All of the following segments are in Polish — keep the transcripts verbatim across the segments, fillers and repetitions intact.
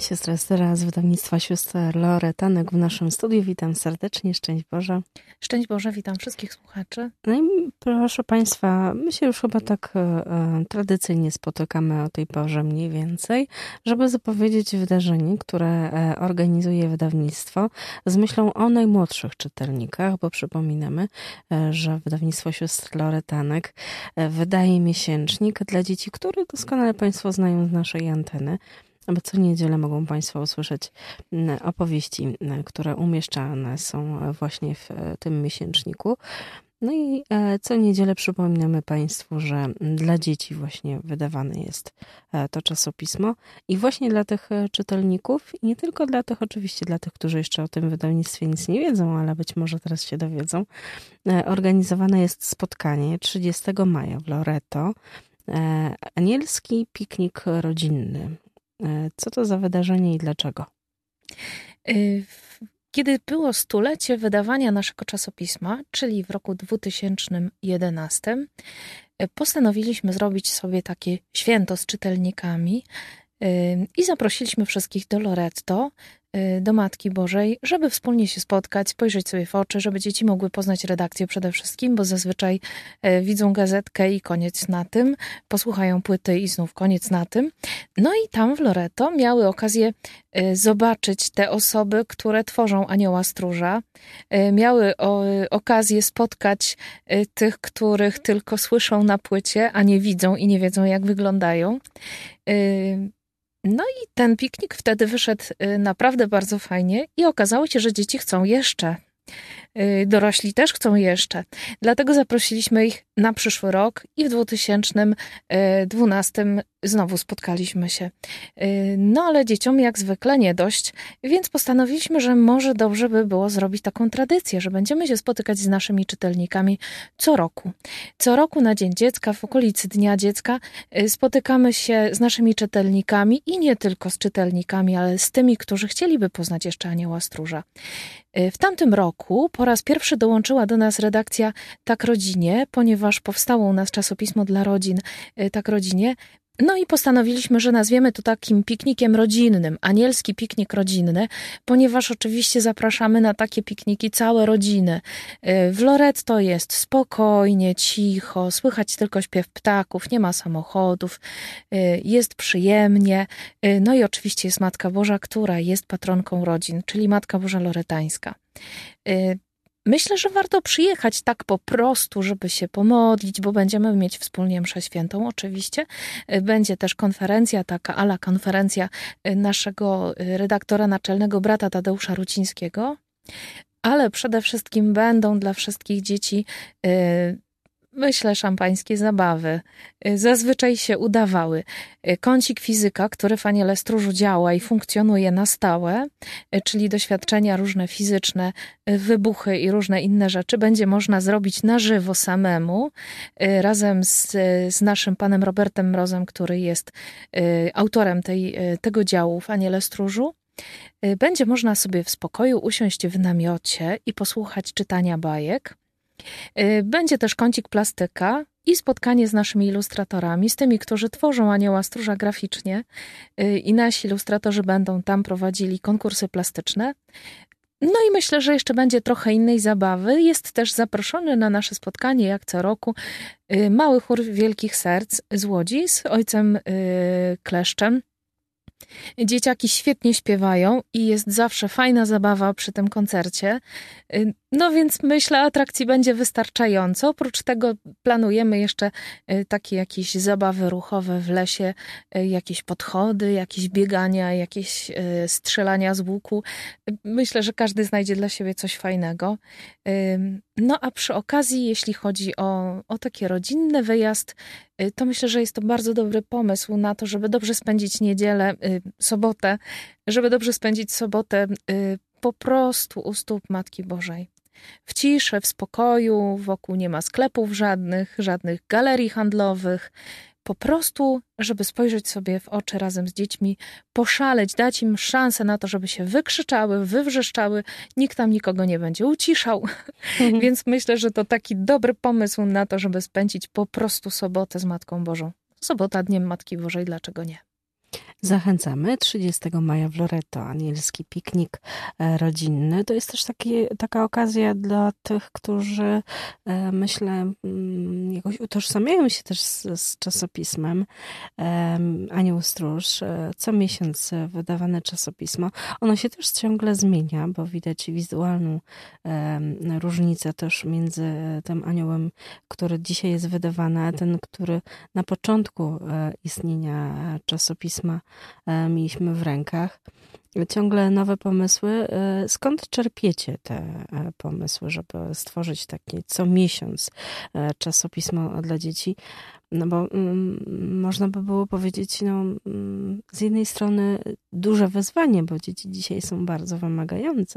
Siostra Styra z wydawnictwa sióstr Loretanek w naszym studiu. Witam serdecznie, szczęść Boże. Szczęść Boże, witam wszystkich słuchaczy. No i proszę Państwa, my się już chyba tak e, tradycyjnie spotykamy o tej porze mniej więcej, żeby zapowiedzieć wydarzenie, które e, organizuje wydawnictwo z myślą o najmłodszych czytelnikach, bo przypominamy, e, że wydawnictwo sióstr Loretanek e, wydaje miesięcznik dla dzieci, który doskonale Państwo znają z naszej anteny. Bo co niedzielę mogą Państwo usłyszeć opowieści, które umieszczane są właśnie w tym miesięczniku. No i co niedzielę przypominamy Państwu, że dla dzieci właśnie wydawane jest to czasopismo. I właśnie dla tych czytelników, i nie tylko dla tych, oczywiście dla tych, którzy jeszcze o tym wydawnictwie nic nie wiedzą, ale być może teraz się dowiedzą, organizowane jest spotkanie trzydziestego maja w Loreto. Anielski piknik rodzinny. Co to za wydarzenie i dlaczego? Kiedy było stulecie wydawania naszego czasopisma, czyli w roku dwutysięcznym jedenastym, postanowiliśmy zrobić sobie takie święto z czytelnikami i zaprosiliśmy wszystkich do Loretto, do Matki Bożej, żeby wspólnie się spotkać, spojrzeć sobie w oczy, żeby dzieci mogły poznać redakcję przede wszystkim, bo zazwyczaj widzą gazetkę i koniec na tym, posłuchają płyty i znów koniec na tym. No i tam w Loretto miały okazję zobaczyć te osoby, które tworzą Anioła Stróża. Miały o, okazję spotkać tych, których tylko słyszą na płycie, a nie widzą i nie wiedzą, jak wyglądają. No i ten piknik wtedy wyszedł naprawdę bardzo fajnie i okazało się, że dzieci chcą jeszcze. Dorośli też chcą jeszcze. Dlatego zaprosiliśmy ich na przyszły rok i w dwutysięcznym dwunastym znowu spotkaliśmy się. No ale dzieciom jak zwykle nie dość, więc postanowiliśmy, że może dobrze by było zrobić taką tradycję, że będziemy się spotykać z naszymi czytelnikami co roku. Co roku na Dzień Dziecka, w okolicy Dnia Dziecka spotykamy się z naszymi czytelnikami i nie tylko z czytelnikami, ale z tymi, którzy chcieliby poznać jeszcze Anioła Stróża. W tamtym roku po raz pierwszy dołączyła do nas redakcja Tak Rodzinie, ponieważ powstało u nas czasopismo dla rodzin Tak Rodzinie. No i postanowiliśmy, że nazwiemy to takim piknikiem rodzinnym, anielski piknik rodzinny, ponieważ oczywiście zapraszamy na takie pikniki całe rodziny. W Loretto jest spokojnie, cicho, słychać tylko śpiew ptaków, nie ma samochodów, jest przyjemnie. No i oczywiście jest Matka Boża, która jest patronką rodzin, czyli Matka Boża Loretańska. Myślę, że warto przyjechać tak po prostu, żeby się pomodlić, bo będziemy mieć wspólnie mszę świętą oczywiście. Będzie też konferencja, taka ala konferencja naszego redaktora naczelnego, brata Tadeusza Rucińskiego, ale przede wszystkim będą dla wszystkich dzieci, myślę, szampańskie zabawy. Zazwyczaj się udawały. Kącik fizyka, który w Aniele Stróżu działa i funkcjonuje na stałe, czyli doświadczenia różne fizyczne, wybuchy i różne inne rzeczy, będzie można zrobić na żywo samemu, razem z, z naszym panem Robertem Mrozem, który jest autorem tej, tego działu w Aniele Stróżu. Będzie można sobie w spokoju usiąść w namiocie i posłuchać czytania bajek. Będzie też kącik plastyka i spotkanie z naszymi ilustratorami, z tymi, którzy tworzą Anioła Stróża graficznie, i nasi ilustratorzy będą tam prowadzili konkursy plastyczne. No i myślę, że jeszcze będzie trochę innej zabawy. Jest też zaproszony na nasze spotkanie, jak co roku, mały chór Wielkich Serc z Łodzi z ojcem Kleszczem. Dzieciaki świetnie śpiewają i jest zawsze fajna zabawa przy tym koncercie. No więc myślę, atrakcji będzie wystarczająco. Oprócz tego planujemy jeszcze takie jakieś zabawy ruchowe w lesie, jakieś podchody, jakieś biegania, jakieś strzelania z łuku. Myślę, że każdy znajdzie dla siebie coś fajnego. No a przy okazji, jeśli chodzi o, o taki rodzinny wyjazd, to myślę, że jest to bardzo dobry pomysł na to, żeby dobrze spędzić niedzielę, sobotę, żeby dobrze spędzić sobotę po prostu u stóp Matki Bożej. W ciszy, w spokoju, wokół nie ma sklepów żadnych, żadnych galerii handlowych. Po prostu, żeby spojrzeć sobie w oczy razem z dziećmi, poszaleć, dać im szansę na to, żeby się wykrzyczały, wywrzeszczały. Nikt tam nikogo nie będzie uciszał. Mhm. Więc myślę, że to taki dobry pomysł na to, żeby spędzić po prostu sobotę z Matką Bożą. Sobota Dniem Matki Bożej, dlaczego nie? Zachęcamy. trzydziestego maja w Loreto, anielski piknik rodzinny. To jest też taki, taka okazja dla tych, którzy myślę jakoś utożsamiają się też z, z czasopismem Anioł Stróż. Co miesiąc wydawane czasopismo. Ono się też ciągle zmienia, bo widać wizualną różnicę też między tym aniołem, który dzisiaj jest wydawany, a ten, który na początku istnienia czasopisma mieliśmy w rękach. Ciągle nowe pomysły. Skąd czerpiecie te pomysły, żeby stworzyć takie co miesiąc czasopismo dla dzieci? No bo mm, można by było powiedzieć, no mm, z jednej strony duże wyzwanie, bo dzieci dzisiaj są bardzo wymagające.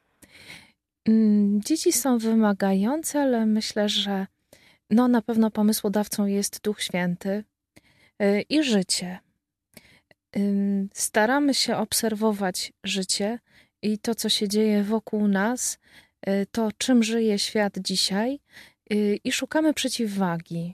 Dzieci są wymagające, ale myślę, że no na pewno pomysłodawcą jest Duch Święty i życie. Staramy się obserwować życie i to, co się dzieje wokół nas, to czym żyje świat dzisiaj i szukamy przeciwwagi.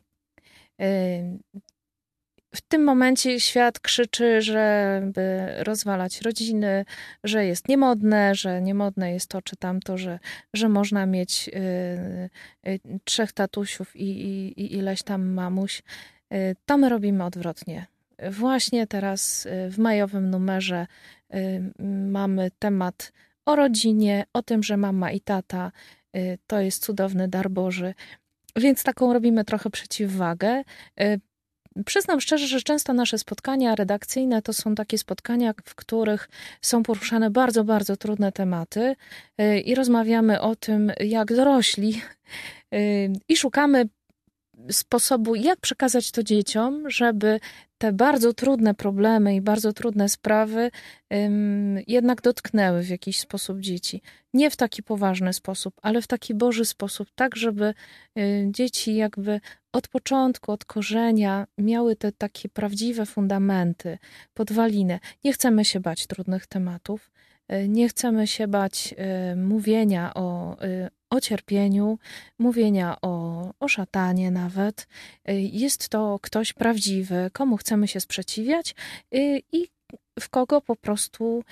W tym momencie świat krzyczy, żeby rozwalać rodziny, że jest niemodne, że niemodne jest to czy tamto, że, że można mieć y, y, trzech tatusiów i, i, i ileś tam mamuś. Y, to my robimy odwrotnie. Właśnie teraz y, w majowym numerze y, mamy temat o rodzinie, o tym, że mama i tata y, to jest cudowny dar Boży. Więc taką robimy trochę przeciwwagę. Y, Przyznam szczerze, że często nasze spotkania redakcyjne to są takie spotkania, w których są poruszane bardzo, bardzo trudne tematy i rozmawiamy o tym, jak dorośli i szukamy sposobu, jak przekazać to dzieciom, żeby te bardzo trudne problemy i bardzo trudne sprawy um, jednak dotknęły w jakiś sposób dzieci. Nie w taki poważny sposób, ale w taki Boży sposób, tak żeby y, dzieci jakby od początku, od korzenia miały te takie prawdziwe fundamenty, podwaliny. Nie chcemy się bać trudnych tematów, y, nie chcemy się bać y, mówienia o, y, o cierpieniu, mówienia o, o szatanie nawet. Jest to ktoś prawdziwy, komu chcemy się sprzeciwiać i w kogo po prostu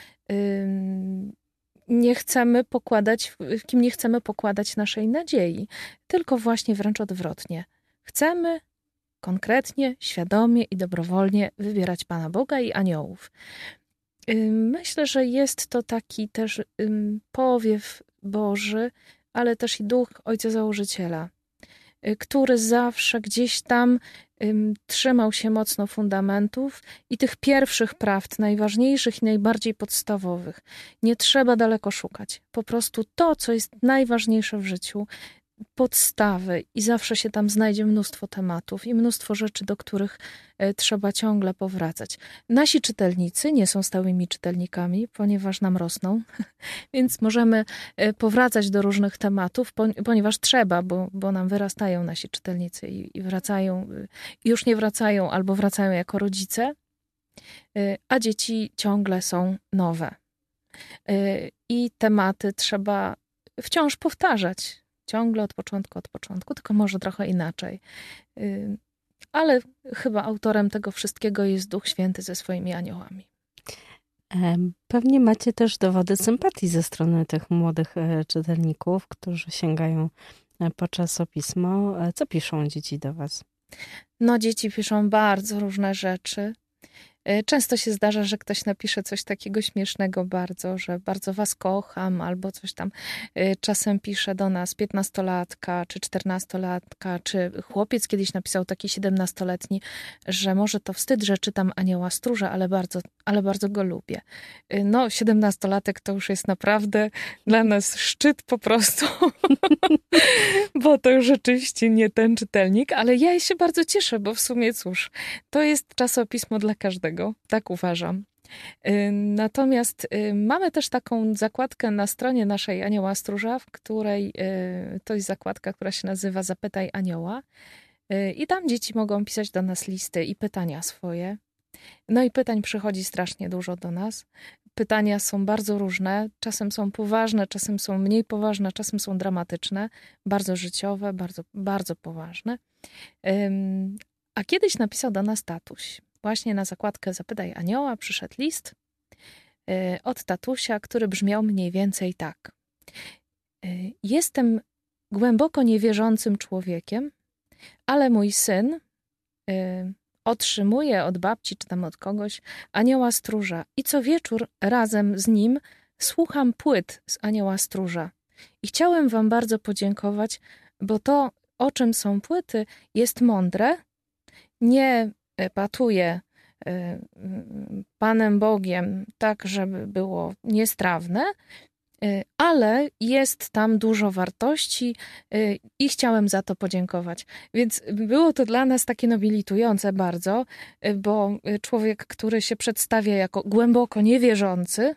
nie chcemy pokładać, w kim nie chcemy pokładać naszej nadziei, tylko właśnie wręcz odwrotnie. Chcemy konkretnie, świadomie i dobrowolnie wybierać Pana Boga i aniołów. Myślę, że jest to taki też powiew Boży, ale też i duch Ojca Założyciela, który zawsze gdzieś tam um, trzymał się mocno fundamentów i tych pierwszych prawd, najważniejszych i najbardziej podstawowych. Nie trzeba daleko szukać. Po prostu to, co jest najważniejsze w życiu, podstawy i zawsze się tam znajdzie mnóstwo tematów i mnóstwo rzeczy, do których trzeba ciągle powracać. Nasi czytelnicy nie są stałymi czytelnikami, ponieważ nam rosną, więc możemy powracać do różnych tematów, ponieważ trzeba, bo, bo nam wyrastają nasi czytelnicy i, i wracają, już nie wracają albo wracają jako rodzice, a dzieci ciągle są nowe. I tematy trzeba wciąż powtarzać. Ciągle od początku, od początku, tylko może trochę inaczej. Ale chyba autorem tego wszystkiego jest Duch Święty ze swoimi aniołami. Pewnie macie też dowody sympatii ze strony tych młodych czytelników, którzy sięgają po czasopismo. Co piszą dzieci do was? No, dzieci piszą bardzo różne rzeczy. Często się zdarza, że ktoś napisze coś takiego śmiesznego bardzo, że bardzo was kocham, albo coś tam. Czasem pisze do nas piętnastolatka, czy czternastolatka, czy chłopiec kiedyś napisał taki siedemnastoletni, że może to wstyd, że czytam Anioła Stróża, ale bardzo, ale bardzo go lubię. No, siedemnastolatek to już jest naprawdę dla nas szczyt po prostu, bo to już rzeczywiście nie ten czytelnik, ale ja się bardzo cieszę, bo w sumie cóż, to jest czasopismo dla każdego. Tak uważam. Natomiast mamy też taką zakładkę na stronie naszej Anioła Stróża, w której to jest zakładka, która się nazywa Zapytaj Anioła. I tam dzieci mogą pisać do nas listy i pytania swoje. No i pytań przychodzi strasznie dużo do nas. Pytania są bardzo różne. Czasem są poważne, czasem są mniej poważne, czasem są dramatyczne, bardzo życiowe, bardzo, bardzo poważne. A kiedyś napisał do nas tatuś. właśnie na zakładkę Zapytaj Anioła przyszedł list od tatusia, który brzmiał mniej więcej tak. Jestem głęboko niewierzącym człowiekiem, ale mój syn otrzymuje od babci czy tam od kogoś Anioła Stróża i co wieczór razem z nim słucham płyt z Anioła Stróża. I chciałem wam bardzo podziękować, bo to, o czym są płyty, jest mądre, nie patuje Panem Bogiem tak, żeby było niestrawne, ale jest tam dużo wartości i chciałem za to podziękować. Więc było to dla nas takie nobilitujące bardzo, bo człowiek, który się przedstawia jako głęboko niewierzący,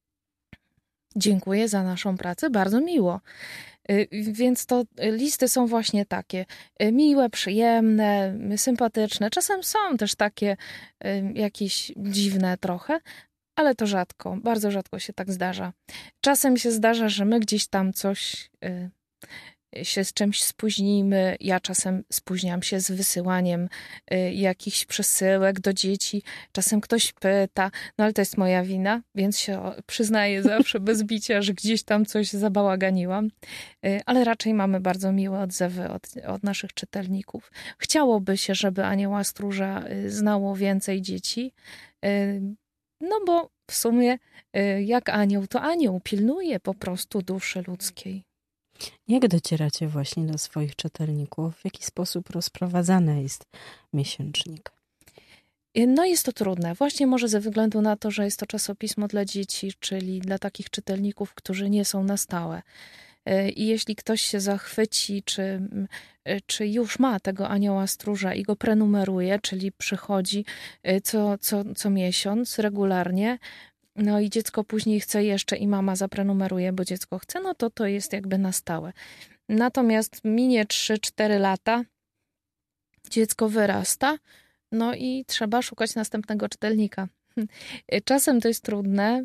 dziękuję za naszą pracę, bardzo miło. Więc to listy są właśnie takie miłe, przyjemne, sympatyczne. Czasem są też takie jakieś dziwne trochę, ale to rzadko, bardzo rzadko się tak zdarza. Czasem się zdarza, że my gdzieś tam coś się z czymś spóźnimy. Ja czasem spóźniam się z wysyłaniem jakichś przesyłek do dzieci. Czasem ktoś pyta, no ale to jest moja wina, więc się przyznaję zawsze bez bicia, że gdzieś tam coś zabałaganiłam. Ale raczej mamy bardzo miłe odzewy od, od naszych czytelników. Chciałoby się, żeby Anioła Stróża znało więcej dzieci, no bo w sumie jak anioł, to anioł pilnuje po prostu duszy ludzkiej. Jak docieracie właśnie do swoich czytelników? W jaki sposób rozprowadzany jest miesięcznik? No jest to trudne. Właśnie może ze względu na to, że jest to czasopismo dla dzieci, czyli dla takich czytelników, którzy nie są na stałe. I jeśli ktoś się zachwyci, czy, czy już ma tego Anioła Stróża i go prenumeruje, czyli przychodzi co, co, co miesiąc regularnie, no i dziecko później chce jeszcze i mama zaprenumeruje, bo dziecko chce, no to to jest jakby na stałe. Natomiast minie trzy cztery lata, dziecko wyrasta, no i trzeba szukać następnego czytelnika. Czasem to jest trudne.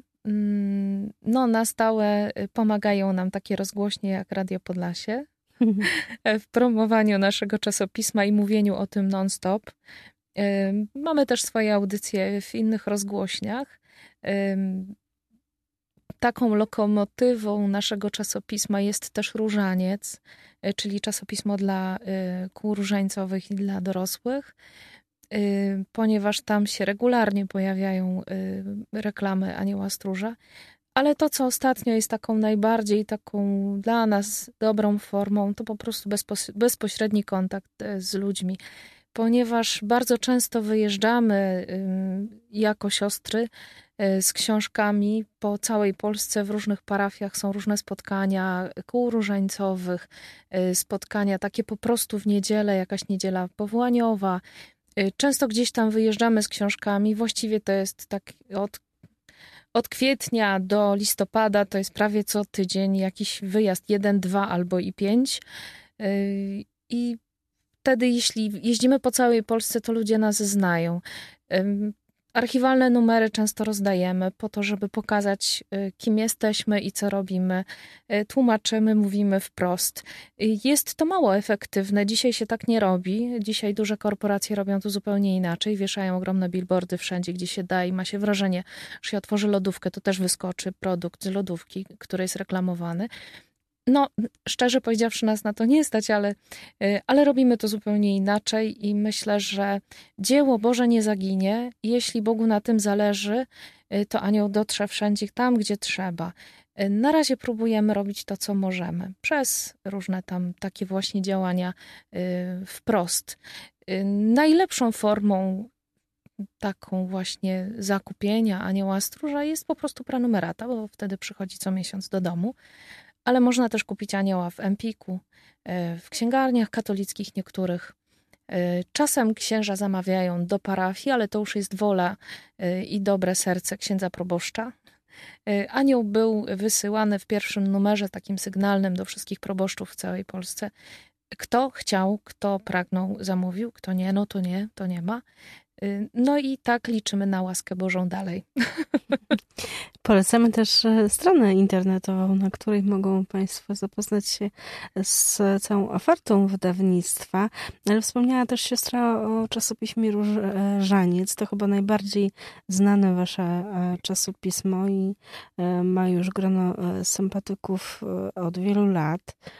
No na stałe pomagają nam takie rozgłośnie jak Radio Podlasie w promowaniu naszego czasopisma i mówieniu o tym non-stop. Mamy też swoje audycje w innych rozgłośniach. Taką lokomotywą naszego czasopisma jest też Różaniec, czyli czasopismo dla kół różańcowych i dla dorosłych, ponieważ tam się regularnie pojawiają reklamy Anioła Stróża. Ale to, co ostatnio jest taką najbardziej taką dla nas dobrą formą, to po prostu bezpośredni kontakt z ludźmi. Ponieważ bardzo często wyjeżdżamy jako siostry z książkami po całej Polsce, w różnych parafiach są różne spotkania kół różańcowych, spotkania takie po prostu w niedzielę, jakaś niedziela powołaniowa. Często gdzieś tam wyjeżdżamy z książkami, właściwie to jest tak od, od kwietnia do listopada, to jest prawie co tydzień jakiś wyjazd, jeden, dwa albo i pięć. I wtedy, jeśli jeździmy po całej Polsce, to ludzie nas znają. Archiwalne numery często rozdajemy po to, żeby pokazać, kim jesteśmy i co robimy. Tłumaczymy, mówimy wprost. Jest to mało efektywne. Dzisiaj się tak nie robi. Dzisiaj duże korporacje robią to zupełnie inaczej. Wieszają ogromne billboardy wszędzie, gdzie się da i ma się wrażenie, że się otworzy lodówkę, to też wyskoczy produkt z lodówki, który jest reklamowany. No, szczerze powiedziawszy, nas na to nie stać, ale, ale robimy to zupełnie inaczej i myślę, że dzieło Boże nie zaginie. Jeśli Bogu na tym zależy, to anioł dotrze wszędzie tam, gdzie trzeba. Na razie próbujemy robić to, co możemy, przez różne tam takie właśnie działania wprost. Najlepszą formą taką właśnie zakupienia Anioła Stróża jest po prostu prenumerata, bo wtedy przychodzi co miesiąc do domu. Ale można też kupić Anioła w Empiku, w księgarniach katolickich niektórych. Czasem księża zamawiają do parafii, ale to już jest wola i dobre serce księdza proboszcza. Anioł był wysyłany w pierwszym numerze takim sygnalnym do wszystkich proboszczów w całej Polsce. Kto chciał, kto pragnął, zamówił, kto nie, no to nie, to nie ma. No i tak liczymy na łaskę Bożą dalej. Polecamy też stronę internetową, na której mogą Państwo zapoznać się z całą ofertą wydawnictwa. Ale wspomniała też siostra o czasopiśmie Różaniec. To chyba najbardziej znane Wasze czasopismo i ma już grono sympatyków od wielu lat.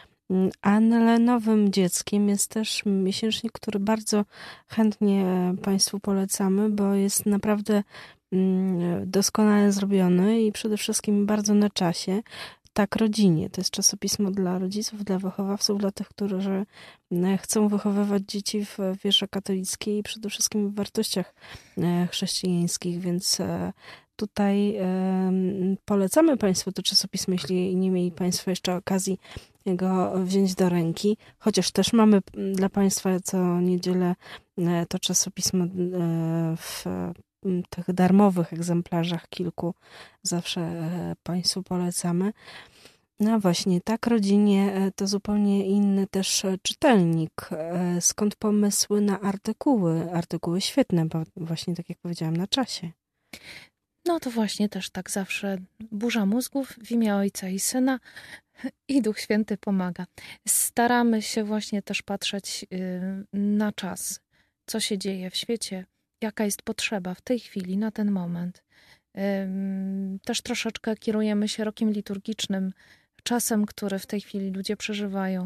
Ale nowym dzieckiem jest też miesięcznik, który bardzo chętnie Państwu polecamy, bo jest naprawdę doskonale zrobiony i przede wszystkim bardzo na czasie. Tak, Rodzinie. To jest czasopismo dla rodziców, dla wychowawców, dla tych, którzy chcą wychowywać dzieci w wierze katolickiej i przede wszystkim w wartościach chrześcijańskich, więc tutaj polecamy Państwu to czasopismo, jeśli nie mieli Państwo jeszcze okazji go wziąć do ręki, chociaż też mamy dla Państwa co niedzielę to czasopismo w tych darmowych egzemplarzach kilku zawsze Państwu polecamy. No właśnie, tak Rodzinie to zupełnie inny też czytelnik. Skąd pomysły na artykuły? Artykuły świetne, bo właśnie tak jak powiedziałam, na czasie. No to właśnie też tak zawsze burza mózgów w imię Ojca i Syna i Duch Święty pomaga. Staramy się właśnie też patrzeć na czas, co się dzieje w świecie, jaka jest potrzeba w tej chwili, na ten moment. Też troszeczkę kierujemy się rokiem liturgicznym, czasem, który w tej chwili ludzie przeżywają.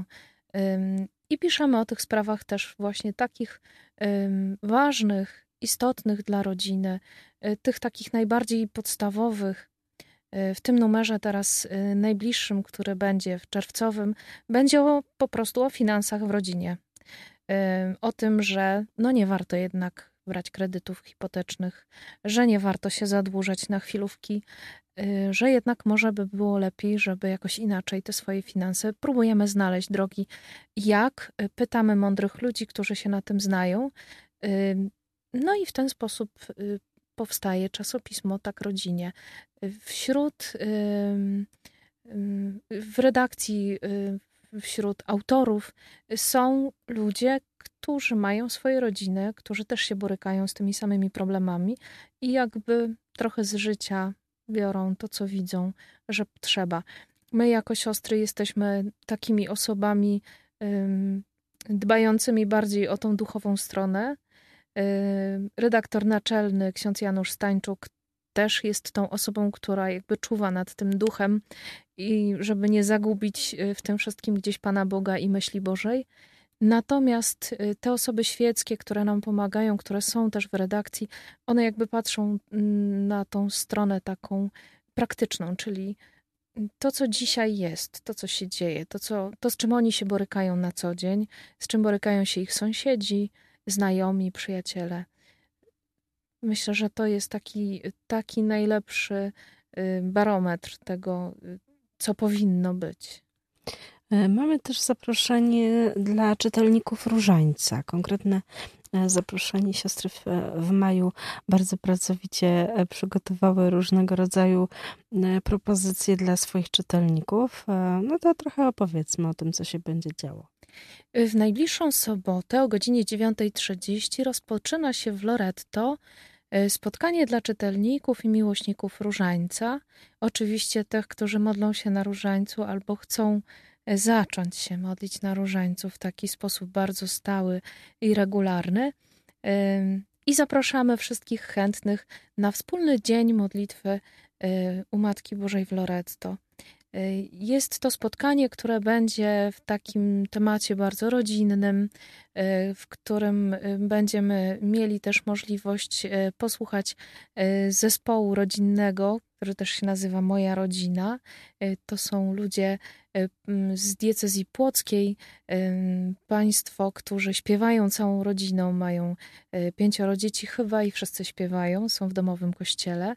I piszemy o tych sprawach też właśnie takich ważnych, istotnych dla rodziny, tych takich najbardziej podstawowych. W tym numerze teraz najbliższym, który będzie w czerwcowym, będzie o, po prostu o finansach w rodzinie. O tym, że no nie warto jednak brać kredytów hipotecznych, że nie warto się zadłużać na chwilówki, że jednak może by było lepiej, żeby jakoś inaczej te swoje finanse. Próbujemy znaleźć drogi, jak. Pytamy mądrych ludzi, którzy się na tym znają. No i w ten sposób powstaje czasopismo Tak Rodzinie. Wśród, w redakcji, wśród autorów są ludzie, którzy mają swoje rodziny, którzy też się borykają z tymi samymi problemami i jakby trochę z życia biorą to, co widzą, że trzeba. My jako siostry jesteśmy takimi osobami dbającymi bardziej o tą duchową stronę. Redaktor naczelny, ksiądz Janusz Stańczuk, też jest tą osobą, która jakby czuwa nad tym duchem i żeby nie zagubić w tym wszystkim gdzieś Pana Boga i myśli Bożej. Natomiast te osoby świeckie, które nam pomagają, które są też w redakcji, one jakby patrzą na tą stronę taką praktyczną, czyli to, co dzisiaj jest, to, co się dzieje, to, co, to, z czym oni się borykają na co dzień, z czym borykają się ich sąsiedzi, znajomi, przyjaciele. Myślę, że to jest taki, taki najlepszy barometr tego, co powinno być. Mamy też zaproszenie dla czytelników Różańca. Konkretne zaproszenie siostry w, w maju bardzo pracowicie przygotowały różnego rodzaju propozycje dla swoich czytelników. No to trochę opowiedzmy o tym, co się będzie działo. W najbliższą sobotę o godzinie dziewiąta trzydzieści rozpoczyna się w Loretto spotkanie dla czytelników i miłośników Różańca. Oczywiście tych, którzy modlą się na Różańcu albo chcą zacząć się modlić na Różańcu w taki sposób bardzo stały i regularny. I zapraszamy wszystkich chętnych na wspólny dzień modlitwy u Matki Bożej w Loretto. Jest to spotkanie, które będzie w takim temacie bardzo rodzinnym, w którym będziemy mieli też możliwość posłuchać zespołu rodzinnego, który też się nazywa Moja Rodzina. To są ludzie z diecezji płockiej, państwo, którzy śpiewają całą rodziną, mają pięcioro dzieci chyba i wszyscy śpiewają, są w domowym kościele.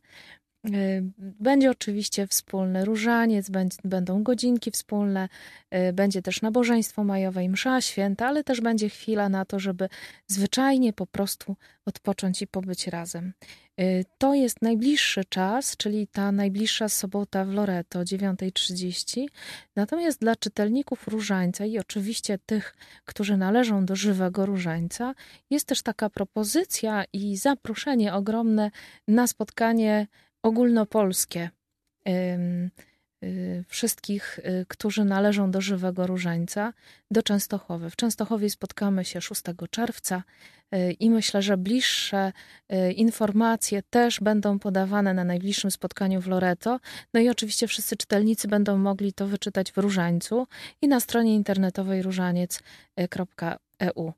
Będzie oczywiście wspólny różaniec, będą godzinki wspólne, będzie też nabożeństwo majowe i msza święta, ale też będzie chwila na to, żeby zwyczajnie po prostu odpocząć i pobyć razem. To jest najbliższy czas, czyli ta najbliższa sobota w Loretto, dziewiąta trzydzieści. Natomiast dla czytelników Różańca i oczywiście tych, którzy należą do żywego Różańca, jest też taka propozycja i zaproszenie ogromne na spotkanie ogólnopolskie. wszystkich, którzy należą do Żywego Różańca, do Częstochowy. W Częstochowie spotkamy się szóstego czerwca i myślę, że bliższe informacje też będą podawane na najbliższym spotkaniu w Loreto. No i oczywiście wszyscy czytelnicy będą mogli to wyczytać w Różańcu i na stronie internetowej różaniec kropka e u.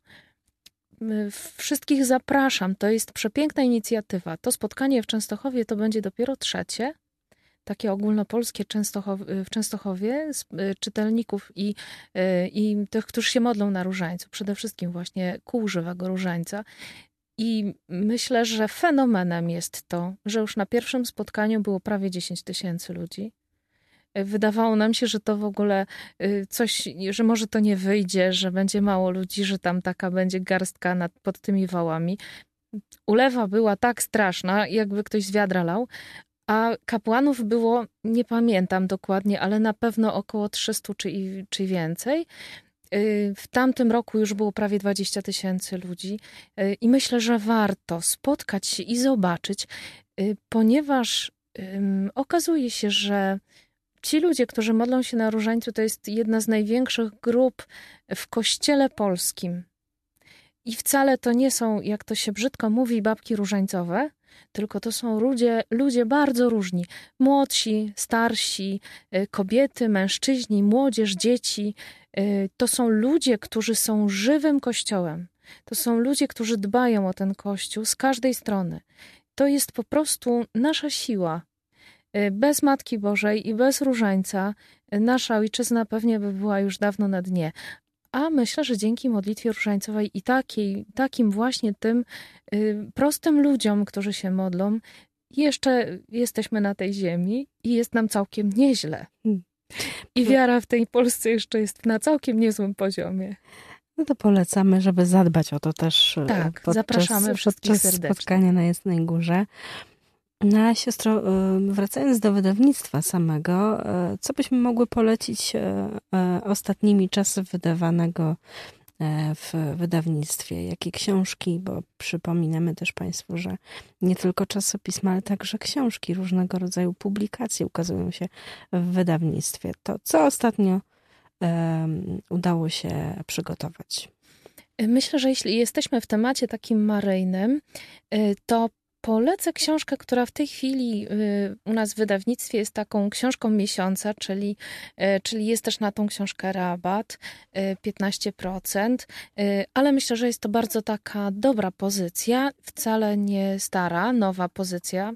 Wszystkich zapraszam. To jest przepiękna inicjatywa. To spotkanie w Częstochowie to będzie dopiero trzecie, takie ogólnopolskie Częstochow- w Częstochowie z czytelników i, i tych, którzy się modlą na Różańcu. Przede wszystkim właśnie kół Żywego Różańca. I myślę, że fenomenem jest to, że już na pierwszym spotkaniu było prawie dziesięć tysięcy ludzi. Wydawało nam się, że to w ogóle coś, że może to nie wyjdzie, że będzie mało ludzi, że tam taka będzie garstka nad, pod tymi wałami. Ulewa była tak straszna, jakby ktoś z wiadra lał, a kapłanów było, nie pamiętam dokładnie, ale na pewno około trzysta czy, czy więcej. W tamtym roku już było prawie dwadzieścia tysięcy ludzi i myślę, że warto spotkać się i zobaczyć, ponieważ okazuje się, że ci ludzie, którzy modlą się na Różańcu, to jest jedna z największych grup w Kościele polskim. I wcale to nie są, jak to się brzydko mówi, babki różańcowe, tylko to są ludzie, ludzie bardzo różni. Młodsi, starsi, kobiety, mężczyźni, młodzież, dzieci. To są ludzie, którzy są żywym Kościołem. To są ludzie, którzy dbają o ten Kościół z każdej strony. To jest po prostu nasza siła. Bez Matki Bożej i bez Różańca nasza ojczyzna pewnie by była już dawno na dnie. A myślę, że dzięki modlitwie różańcowej i takiej, takim właśnie tym y, prostym ludziom, którzy się modlą, jeszcze jesteśmy na tej ziemi i jest nam całkiem nieźle. I wiara w tej Polsce jeszcze jest na całkiem niezłym poziomie. No to polecamy, żeby zadbać o to też tak, podczas, zapraszamy wszystkich podczas serdecznie. spotkania na Jasnej Górze. No a siostro, wracając do wydawnictwa samego, co byśmy mogły polecić ostatnimi czasy wydawanego w wydawnictwie? Jakie książki? Bo przypominamy też Państwu, że nie tylko czasopisma, ale także książki, różnego rodzaju publikacje ukazują się w wydawnictwie. To co ostatnio um, udało się przygotować? Myślę, że jeśli jesteśmy w temacie takim maryjnym, to polecę książkę, która w tej chwili u nas w wydawnictwie jest taką książką miesiąca, czyli, czyli jest też na tą książkę rabat piętnaście procent, ale myślę, że jest to bardzo taka dobra pozycja, wcale nie stara, nowa pozycja,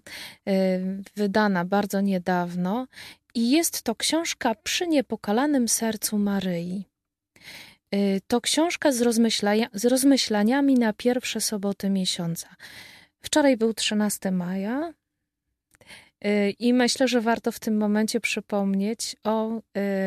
wydana bardzo niedawno i jest to książka Przy niepokalanym sercu Maryi. To książka z, rozmyślania, z rozmyślaniami na pierwsze soboty miesiąca. Wczoraj był trzynastego maja i myślę, że warto w tym momencie przypomnieć o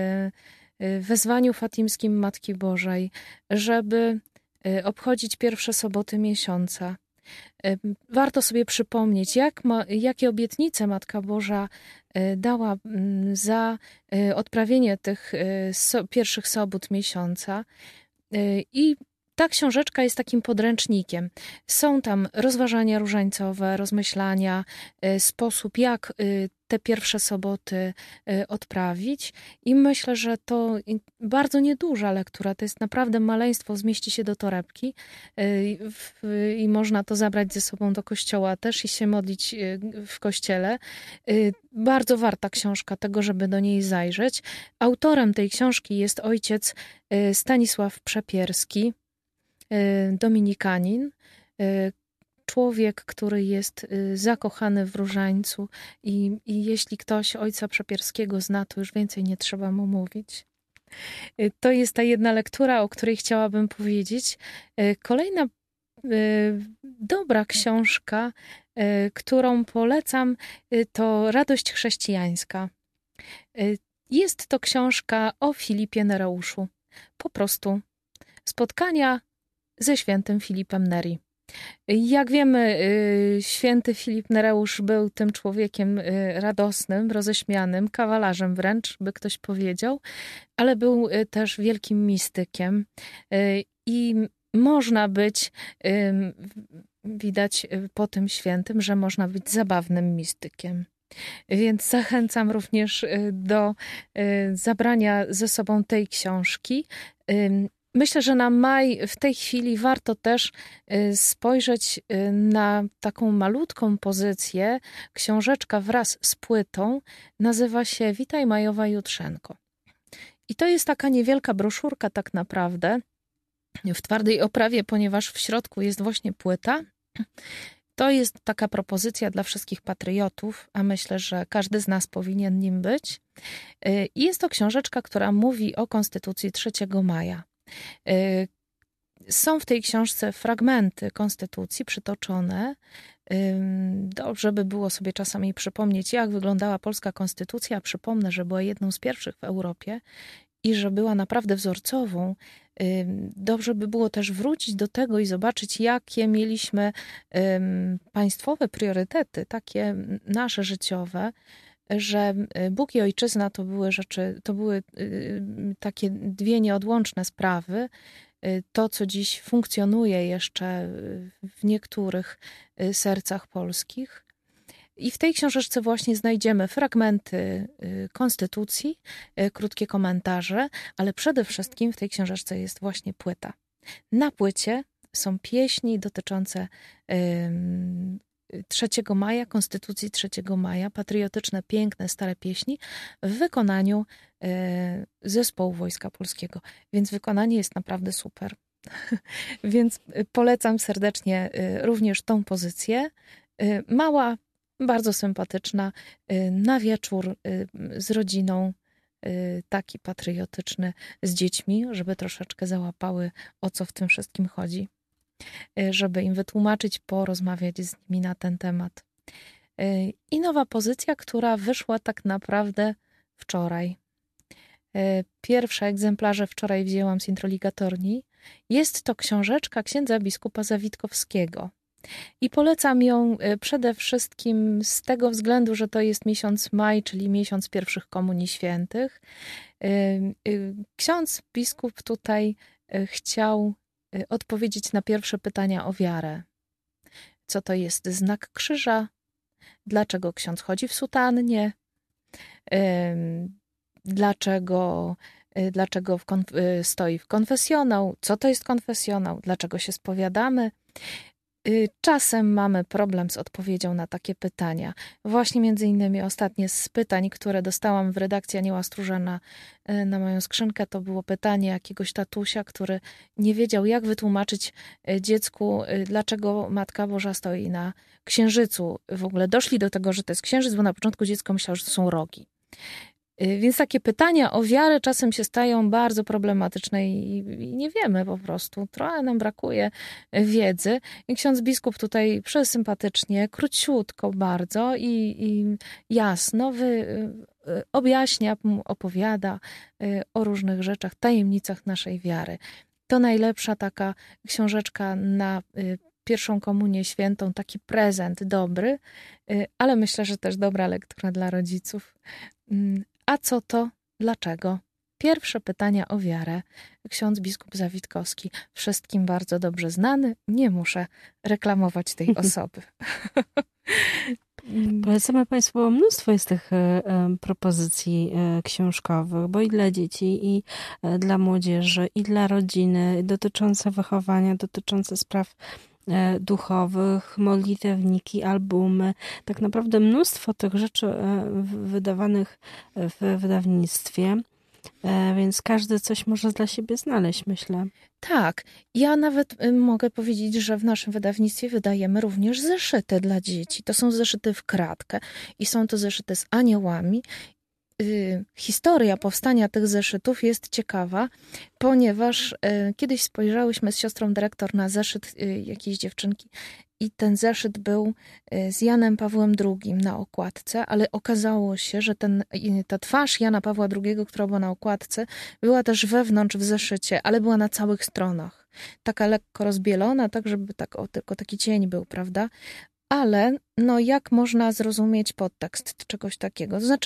wezwaniu fatimskim Matki Bożej, żeby obchodzić pierwsze soboty miesiąca. Warto sobie przypomnieć, jak ma, jakie obietnice Matka Boża dała za odprawienie tych so, pierwszych sobót miesiąca. I ta książeczka jest takim podręcznikiem. Są tam rozważania różańcowe, rozmyślania, sposób jak te pierwsze soboty odprawić i myślę, że to bardzo nieduża lektura, to jest naprawdę maleństwo, zmieści się do torebki i można to zabrać ze sobą do kościoła też i się modlić w kościele. Bardzo warta książka tego, żeby do niej zajrzeć. Autorem tej książki jest ojciec Stanisław Przepierski, dominikanin, człowiek, który jest zakochany w różańcu i, i jeśli ktoś ojca Przepierskiego zna, to już więcej nie trzeba mu mówić. To jest ta jedna lektura, o której chciałabym powiedzieć. Kolejna dobra książka, którą polecam, to Radość chrześcijańska. Jest to książka o Filipie Nereuszu. Po prostu spotkania ze świętym Filipem Neri. Jak wiemy, święty Filip Nereusz był tym człowiekiem radosnym, roześmianym, kawalarzem wręcz, by ktoś powiedział, ale był też wielkim mistykiem i można być, widać po tym świętym, że można być zabawnym mistykiem. Więc zachęcam również do zabrania ze sobą tej książki. Myślę, że na maj w tej chwili warto też spojrzeć na taką malutką pozycję. Książeczka wraz z płytą nazywa się Witaj Majowa Jutrzenko. I to jest taka niewielka broszurka tak naprawdę w twardej oprawie, ponieważ w środku jest właśnie płyta. To jest taka propozycja dla wszystkich patriotów, a myślę, że każdy z nas powinien nim być. I jest to książeczka, która mówi o Konstytucji trzeciego maja. Są w tej książce fragmenty Konstytucji przytoczone. Dobrze by było sobie czasami przypomnieć, jak wyglądała polska konstytucja. Przypomnę, że była jedną z pierwszych w Europie i że była naprawdę wzorcową. Dobrze by było też wrócić do tego i zobaczyć, jakie mieliśmy państwowe priorytety, takie nasze życiowe, że Bóg i ojczyzna to były rzeczy, to były takie dwie nieodłączne sprawy. To, co dziś funkcjonuje jeszcze w niektórych sercach polskich. I w tej książeczce właśnie znajdziemy fragmenty konstytucji, krótkie komentarze, ale przede wszystkim w tej książeczce jest właśnie płyta. Na płycie są pieśni dotyczące trzeciego maja, Konstytucji trzeciego maja, patriotyczne, piękne, stare pieśni w wykonaniu zespołu Wojska Polskiego. Więc wykonanie jest naprawdę super. Więc polecam serdecznie również tą pozycję. Mała, bardzo sympatyczna, na wieczór z rodziną, taki patriotyczny z dziećmi, żeby troszeczkę załapały, o co w tym wszystkim chodzi. Żeby im wytłumaczyć, porozmawiać z nimi na ten temat. I nowa pozycja, która wyszła tak naprawdę wczoraj. Pierwsze egzemplarze wczoraj wzięłam z Introligatorni. Jest to książeczka księdza biskupa Zawitkowskiego. I polecam ją przede wszystkim z tego względu, że to jest miesiąc maj, czyli miesiąc pierwszych Komunii Świętych. Ksiądz biskup tutaj chciał odpowiedzieć na pierwsze pytania o wiarę. Co to jest znak krzyża? Dlaczego ksiądz chodzi w sutannie? Dlaczego, dlaczego w konf- stoi w konfesjonał? Co to jest konfesjonał? Dlaczego się spowiadamy? Czasem mamy problem z odpowiedzią na takie pytania. Właśnie między innymi ostatnie z pytań, które dostałam w redakcji Anioła Stróża na, na moją skrzynkę, to było pytanie jakiegoś tatusia, który nie wiedział, jak wytłumaczyć dziecku, dlaczego Matka Boża stoi na księżycu. W ogóle doszli do tego, że to jest księżyc, bo na początku dziecko myślało, że to są rogi. Więc takie pytania o wiarę czasem się stają bardzo problematyczne i, i nie wiemy po prostu. Trochę nam brakuje wiedzy. I ksiądz biskup tutaj przesympatycznie, króciutko bardzo i, i jasno wy, objaśnia, opowiada o różnych rzeczach, tajemnicach naszej wiary. To najlepsza taka książeczka na pierwszą komunię świętą, taki prezent dobry, ale myślę, że też dobra lektura dla rodziców. A co to? Dlaczego? Pierwsze pytania o wiarę. Ksiądz biskup Zawitkowski, wszystkim bardzo dobrze znany. Nie muszę reklamować tej osoby. Polecamy Państwu, bo mnóstwo jest tych propozycji książkowych, bo i dla dzieci, i dla młodzieży, i dla rodziny, dotyczące wychowania, dotyczące spraw duchowych, modlitewniki, albumy. Tak naprawdę mnóstwo tych rzeczy wydawanych w wydawnictwie, więc każdy coś może dla siebie znaleźć, myślę. Tak. Ja nawet mogę powiedzieć, że w naszym wydawnictwie wydajemy również zeszyty dla dzieci. To są zeszyty w kratkę i są to zeszyty z aniołami. Historia powstania tych zeszytów jest ciekawa, ponieważ kiedyś spojrzałyśmy z siostrą dyrektor na zeszyt jakiejś dziewczynki i ten zeszyt był z Janem Pawłem drugim na okładce, ale okazało się, że ten, ta twarz Jana Pawła drugiego, która była na okładce, była też wewnątrz w zeszycie, ale była na całych stronach. Taka lekko rozbielona, tak żeby tak, o, tylko taki cień był, prawda? Ale no jak można zrozumieć podtekst czegoś takiego? To znaczy,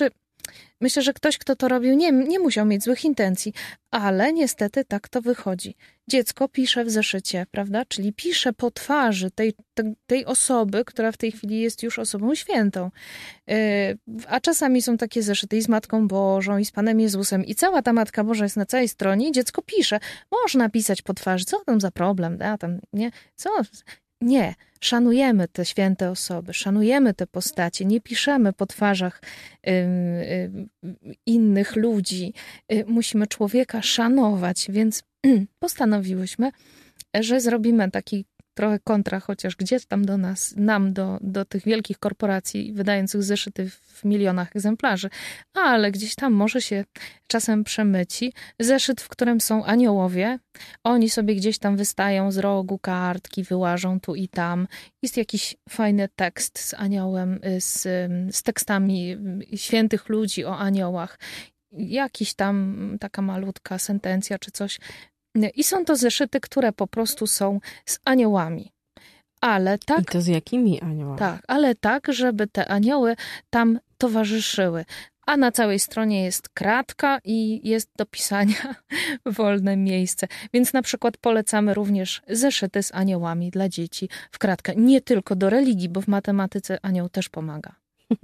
Myślę, że ktoś, kto to robił, nie, nie musiał mieć złych intencji, ale niestety tak to wychodzi. Dziecko pisze w zeszycie, prawda? Czyli pisze po twarzy tej, tej, tej osoby, która w tej chwili jest już osobą świętą. Yy, a czasami są takie zeszyty i z Matką Bożą, i z Panem Jezusem, i cała ta Matka Boża jest na całej stronie i dziecko pisze. Można pisać po twarzy, co tam za problem, da? Tam, nie? Co? Nie. Szanujemy te święte osoby, szanujemy te postacie, nie piszemy po twarzach y, y, innych ludzi. Y, musimy człowieka szanować, więc postanowiłyśmy, że zrobimy taki trochę kontra, chociaż gdzieś tam do nas, nam, do, do tych wielkich korporacji wydających zeszyty w milionach egzemplarzy, ale gdzieś tam może się czasem przemyci. Zeszyt, w którym są aniołowie, oni sobie gdzieś tam wystają z rogu kartki, wyłażą tu i tam. Jest jakiś fajny tekst z aniołem, z, z tekstami świętych ludzi o aniołach. Jakiś tam taka malutka sentencja czy coś. I są to zeszyty, które po prostu są z aniołami. Ale tak, I to z jakimi aniołami? Tak, ale tak, żeby te anioły tam towarzyszyły. A na całej stronie jest kratka i jest do pisania wolne miejsce. Więc na przykład polecamy również zeszyty z aniołami dla dzieci w kratkę. Nie tylko do religii, bo w matematyce anioł też pomaga.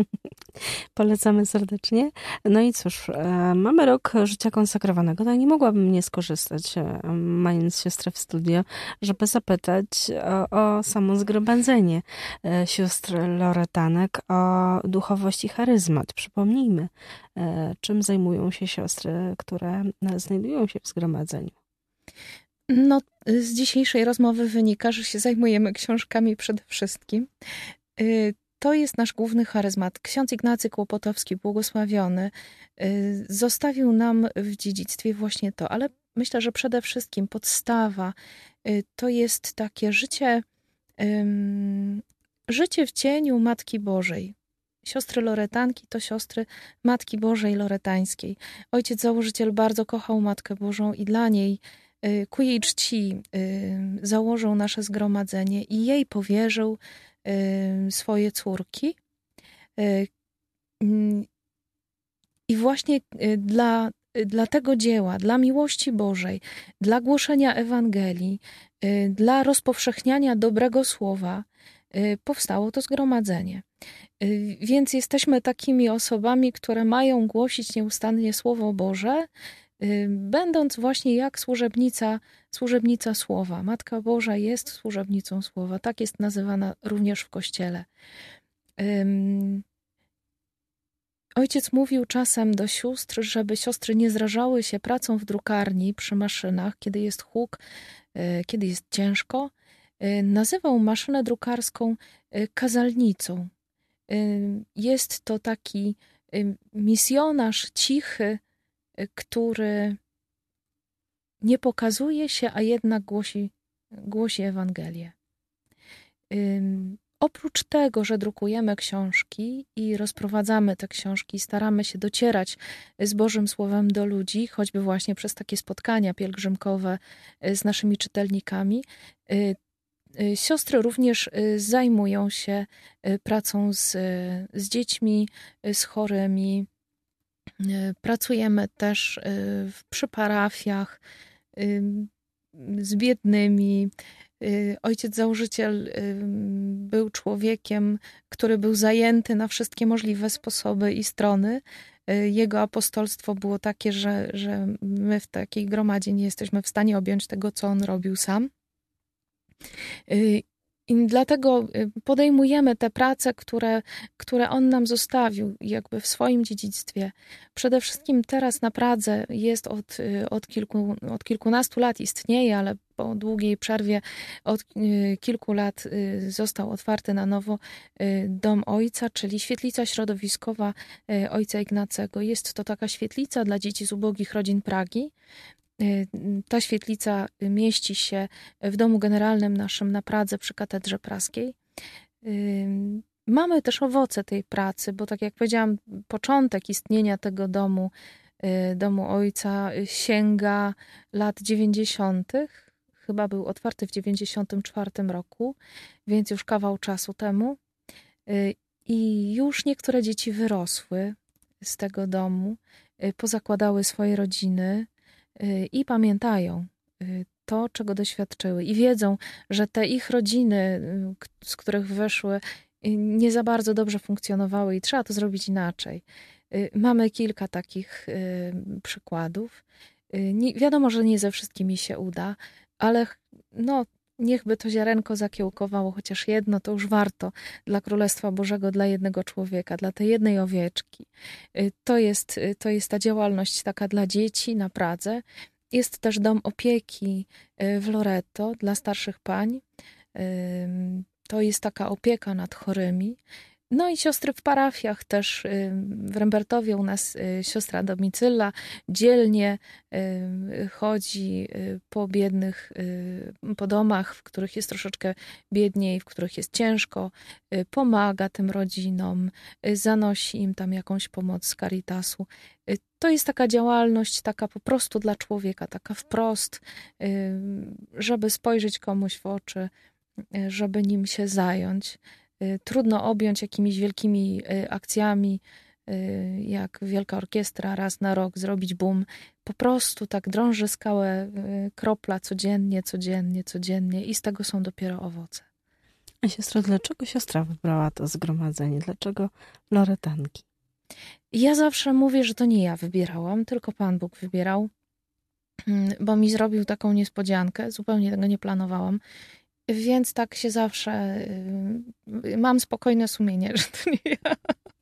Polecamy serdecznie. No i cóż, e, mamy rok życia konsekrowanego. No nie mogłabym nie skorzystać, e, mając siostrę w studio, żeby zapytać o, o samo zgromadzenie e, sióstr Loretanek, o duchowość i charyzmat. Przypomnijmy, e, czym zajmują się siostry, które znajdują się w zgromadzeniu. No, z dzisiejszej rozmowy wynika, że się zajmujemy książkami przede wszystkim. Y- To jest nasz główny charyzmat. Ksiądz Ignacy Kłopotowski, błogosławiony, zostawił nam w dziedzictwie właśnie to, ale myślę, że przede wszystkim podstawa to jest takie życie, życie w cieniu Matki Bożej. Siostry Loretanki to siostry Matki Bożej Loretańskiej. Ojciec założyciel bardzo kochał Matkę Bożą i dla niej, ku jej czci, założył nasze zgromadzenie i jej powierzył swoje córki. I właśnie dla, dla tego dzieła, dla miłości Bożej, dla głoszenia Ewangelii, dla rozpowszechniania dobrego słowa powstało to zgromadzenie. Więc jesteśmy takimi osobami, które mają głosić nieustannie Słowo Boże, będąc właśnie jak służebnica, służebnica Słowa. Matka Boża jest służebnicą Słowa. Tak jest nazywana również w Kościele. Um, ojciec mówił czasem do sióstr, żeby siostry nie zrażały się pracą w drukarni przy maszynach, kiedy jest huk, kiedy jest ciężko. Nazywał maszynę drukarską kazalnicą. Jest to taki misjonarz cichy, który nie pokazuje się, a jednak głosi, głosi Ewangelię. Um, oprócz tego, że drukujemy książki i rozprowadzamy te książki, staramy się docierać z Bożym Słowem do ludzi, choćby właśnie przez takie spotkania pielgrzymkowe z naszymi czytelnikami, siostry również zajmują się pracą z, z dziećmi, z chorymi. Pracujemy też przy parafiach z biednymi. Ojciec założyciel był człowiekiem, który był zajęty na wszystkie możliwe sposoby i strony. Jego apostolstwo było takie, że, że my w takiej gromadzie nie jesteśmy w stanie objąć tego, co on robił sam. I dlatego podejmujemy te prace, które, które on nam zostawił jakby w swoim dziedzictwie. Przede wszystkim teraz na Pradze jest od, od, kilku, od kilkunastu lat istnieje, ale po długiej przerwie od kilku lat został otwarty na nowo Dom Ojca, czyli świetlica środowiskowa Ojca Ignacego. Jest to taka świetlica dla dzieci z ubogich rodzin Pragi. Ta świetlica mieści się w domu generalnym naszym na Pradze przy katedrze praskiej. Mamy też owoce tej pracy, bo tak jak powiedziałam, początek istnienia tego domu, domu Ojca sięga lat dziewięćdziesiątych. Chyba był otwarty w dziewięćdziesiątym czwartym roku, więc już kawał czasu temu. I już niektóre dzieci wyrosły. z tego domu, pozakładały swoje rodziny i pamiętają to, czego doświadczyły i wiedzą, że te ich rodziny, z których wyszły, nie za bardzo dobrze funkcjonowały i trzeba to zrobić inaczej. Mamy kilka takich przykładów. Nie, wiadomo, że nie ze wszystkimi się uda, ale no, niechby to ziarenko zakiełkowało chociaż jedno, to już warto dla Królestwa Bożego, dla jednego człowieka, dla tej jednej owieczki. To jest, to jest ta działalność taka dla dzieci na Pradze. Jest też dom opieki w Loreto dla starszych pań. To jest taka opieka nad chorymi. No i siostry w parafiach też. W Rembertowie u nas siostra Domicylla dzielnie chodzi po biednych, po domach, w których jest troszeczkę biedniej, w których jest ciężko, pomaga tym rodzinom, zanosi im tam jakąś pomoc z Caritasu. To jest taka działalność, taka po prostu dla człowieka, taka wprost, żeby spojrzeć komuś w oczy, żeby nim się zająć. Trudno objąć jakimiś wielkimi akcjami, jak Wielka Orkiestra, raz na rok zrobić boom. Po prostu tak drąży skałę kropla codziennie, codziennie, codziennie i z tego są dopiero owoce. A siostro, dlaczego siostra wybrała to zgromadzenie? Dlaczego Loretanki? Ja zawsze mówię, że to nie ja wybierałam, tylko Pan Bóg wybierał, bo mi zrobił taką niespodziankę, zupełnie tego nie planowałam. Więc tak się zawsze y, mam spokojne sumienie, że to nie ja.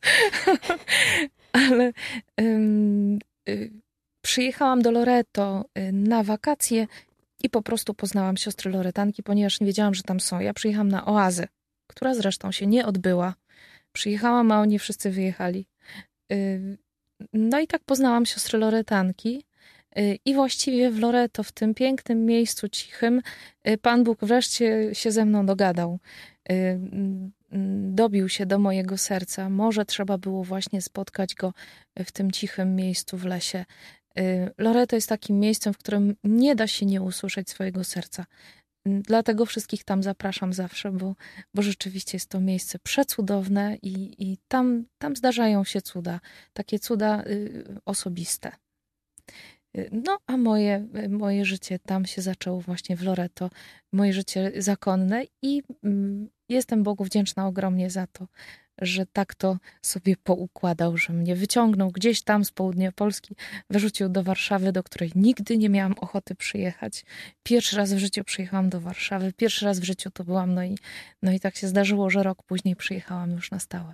Ale y, y, przyjechałam do Loreto na wakacje i po prostu poznałam siostry Loretanki, ponieważ nie wiedziałam, że tam są. Ja przyjechałam na oazę, która zresztą się nie odbyła. Przyjechałam, a oni wszyscy wyjechali. Y, no i tak poznałam siostry Loretanki. I właściwie w Loreto, w tym pięknym miejscu cichym, Pan Bóg wreszcie się ze mną dogadał. Dobił się do mojego serca. Może trzeba było właśnie spotkać go w tym cichym miejscu w lesie. Loreto jest takim miejscem, w którym nie da się nie usłyszeć swojego serca. Dlatego wszystkich tam zapraszam zawsze, bo, bo rzeczywiście jest to miejsce przecudowne i, i tam, tam zdarzają się cuda. Takie cuda y, osobiste. No, a moje, moje życie tam się zaczęło właśnie w Loreto, moje życie zakonne i mm, jestem Bogu wdzięczna ogromnie za to, że tak to sobie poukładał, że mnie wyciągnął gdzieś tam z południa Polski, wyrzucił do Warszawy, do której nigdy nie miałam ochoty przyjechać. Pierwszy raz w życiu przyjechałam do Warszawy, pierwszy raz w życiu to byłam, no i, no i tak się zdarzyło, że rok później przyjechałam już na stałe.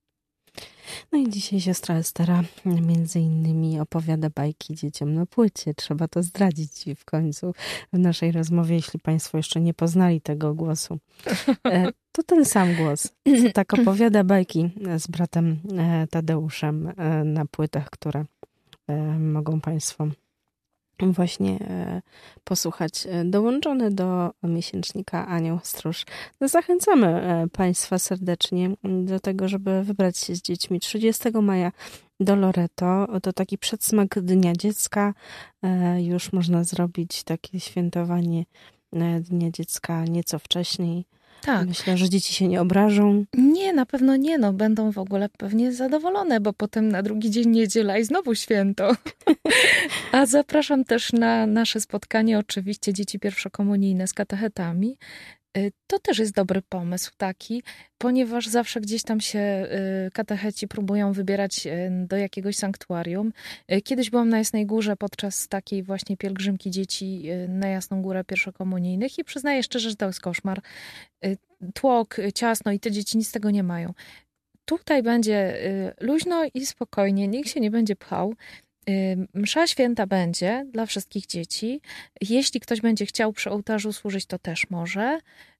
No i dzisiaj siostra Estera między innymi opowiada bajki dzieciom na płycie. Trzeba to zdradzić w końcu w naszej rozmowie, jeśli Państwo jeszcze nie poznali tego głosu. To ten sam głos, co tak opowiada bajki z bratem Tadeuszem na płytach, które mogą Państwo właśnie posłuchać, dołączony do miesięcznika Anioł Stróż. Zachęcamy Państwa serdecznie do tego, żeby wybrać się z dziećmi trzydziestego maja do Loreto. To taki przedsmak Dnia Dziecka. Już można zrobić takie świętowanie Dnia Dziecka nieco wcześniej. Tak. Myślę, że dzieci się nie obrażą. Nie, na pewno nie. No, będą w ogóle pewnie zadowolone, bo potem na drugi dzień niedziela i znowu święto. A zapraszam też na nasze spotkanie oczywiście dzieci pierwszokomunijne z katechetami. To też jest dobry pomysł taki, ponieważ zawsze gdzieś tam się katecheci próbują wybierać do jakiegoś sanktuarium. Kiedyś byłam na Jasnej Górze podczas takiej właśnie pielgrzymki dzieci na Jasną Górę pierwszokomunijnych i przyznaję szczerze, że to jest koszmar. Tłok, ciasno i te dzieci nic z tego nie mają. Tutaj będzie luźno i spokojnie, nikt się nie będzie pchał. Msza święta będzie dla wszystkich dzieci. Jeśli ktoś będzie chciał przy ołtarzu służyć, to też może.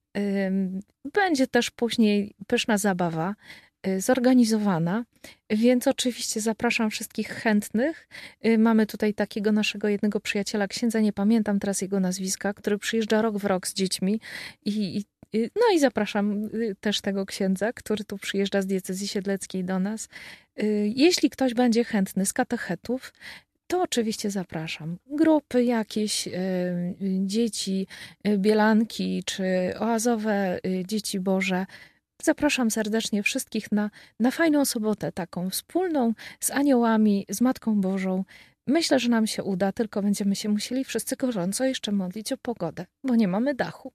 Będzie też później pyszna zabawa zorganizowana, więc oczywiście zapraszam wszystkich chętnych. Mamy tutaj takiego naszego jednego przyjaciela, księdza, nie pamiętam teraz jego nazwiska, który przyjeżdża rok w rok z dziećmi i, i no i zapraszam też tego księdza, który tu przyjeżdża z diecezji siedleckiej do nas. Jeśli ktoś będzie chętny z katechetów, to oczywiście zapraszam. Grupy jakieś, dzieci, bielanki czy oazowe dzieci Boże. Zapraszam serdecznie wszystkich na, na fajną sobotę, taką wspólną z aniołami, z Matką Bożą. Myślę, że nam się uda, tylko będziemy się musieli wszyscy gorąco jeszcze modlić o pogodę, bo nie mamy dachu.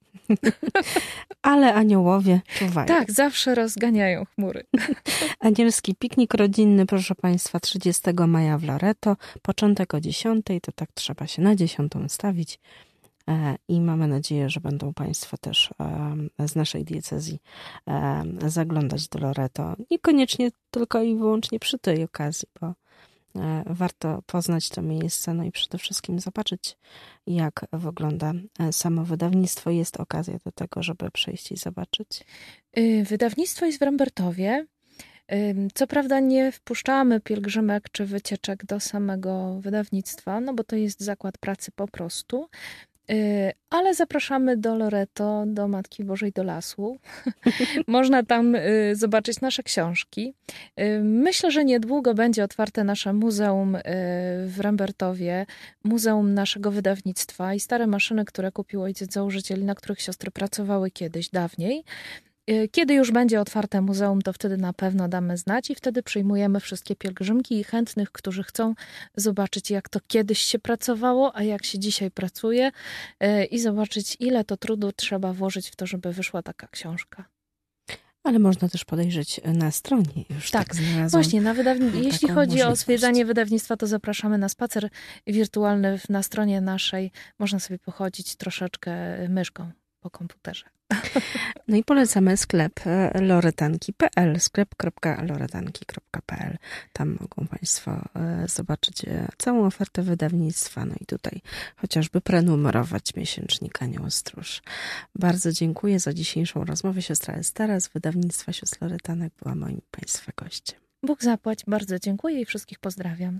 Ale aniołowie czuwają. Tak, zawsze rozganiają chmury. Anielski piknik rodzinny, proszę Państwa, trzydziestego maja w Loreto. Początek o dziesiątej, to tak trzeba się na dziesiątą stawić. I mamy nadzieję, że będą Państwo też z naszej diecezji zaglądać do Loreto. Niekoniecznie tylko i wyłącznie przy tej okazji, bo warto poznać to miejsce, no i przede wszystkim zobaczyć, jak wygląda samo wydawnictwo. Jest okazja do tego, żeby przyjść i zobaczyć. Wydawnictwo jest w Rembertowie. Co prawda nie wpuszczamy pielgrzymek czy wycieczek do samego wydawnictwa, no bo to jest zakład pracy po prostu. Ale zapraszamy do Loreto, do Matki Bożej, do lasu. Można tam zobaczyć nasze książki. Myślę, że niedługo będzie otwarte nasze muzeum w Rembertowie, muzeum naszego wydawnictwa i stare maszyny, które kupił ojciec założyciel, na których siostry pracowały kiedyś, dawniej. Kiedy już będzie otwarte muzeum, to wtedy na pewno damy znać i wtedy przyjmujemy wszystkie pielgrzymki i chętnych, którzy chcą zobaczyć, jak to kiedyś się pracowało, a jak się dzisiaj pracuje i zobaczyć, ile to trudu trzeba włożyć w to, żeby wyszła taka książka. Ale można też podejrzeć na stronie. Już tak, tak właśnie. Na wydawni- Jeśli chodzi możliwość. o zwiedzanie wydawnictwa, to zapraszamy na spacer wirtualny na stronie naszej. Można sobie pochodzić troszeczkę myszką po komputerze. No i polecamy sklep loretanki kropka p l, sklep kropka loretanki kropka p l. Tam mogą Państwo zobaczyć całą ofertę wydawnictwa, no i tutaj chociażby prenumerować miesięcznik Anioł Stróż. Bardzo dziękuję za dzisiejszą rozmowę. Siostra Estera z wydawnictwa Sióstr Loretanek była moim Państwa gościem. Bóg zapłać, bardzo dziękuję i wszystkich pozdrawiam.